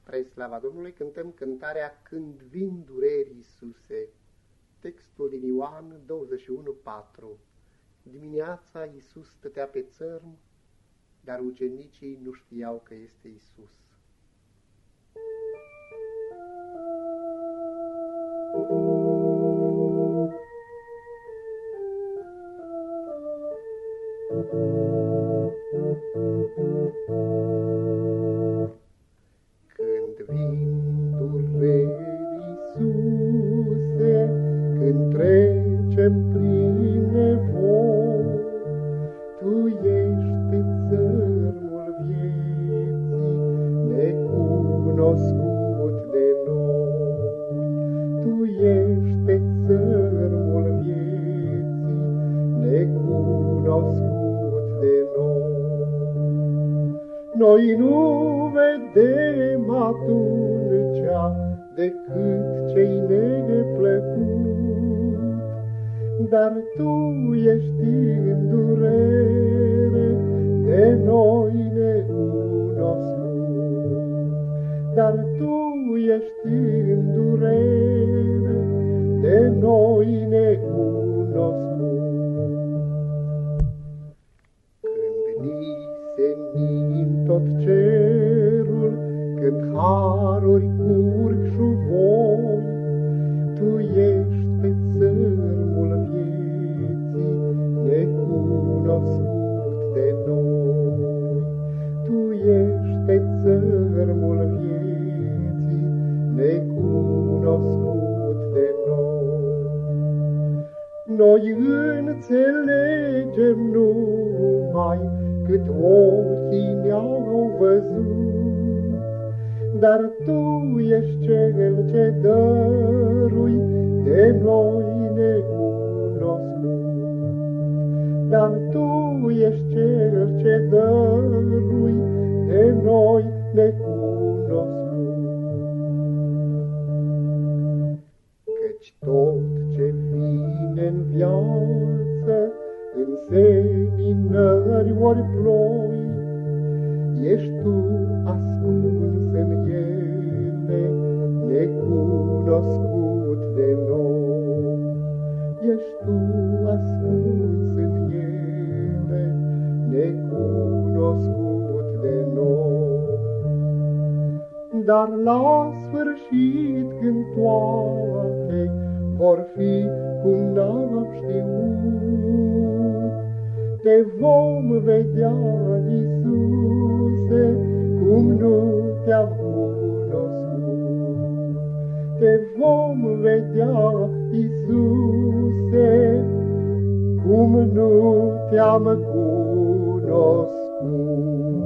Spre slava Domnului cântăm cântarea Când vin dureri, Iisuse. Textul din Ioan 21:4. Dimineața Iisus stătea pe țărm, dar ucenicii nu știau că este Iisus. Când vin dureri, Iisuse, când trecem prin nevoi, Tu ești pe țărmul vieții, necunoscut de noi. Tu ești pe țărmul vieții, necunoscut de noi. Noi nu vedem atunci decât ce-i neplăcut, dar Tu ești în durere, de noi necunoscut. Dar Tu ești în durere, de noi necunoscut. Când ni se nin tot cerul, când haruri curg șuvoi, Tu ești pe țărmul vieții, necunoscut de noi. Tu ești pe țărmul vieții, necunoscut de noi. Noi înțelegem numai cât ochii ne-au văzut, dar Tu ești Cel ce dărui, de noi necunoscut. Dar Tu ești Cel ce dărui, de noi necunoscut. Căci tot ce vine-n viață, în seninări ori ploi, ești Tu ascuns în ele, necunoscut de noi. Ești Tu ascuns în ele, necunoscut de noi. Dar la sfârșit, când toate vor fi cum n-am știut, Te vom vedea, Iisuse, cum nu Te-am cunoscut. Te vom vedea, Iisuse, cum nu Te-am cunoscut.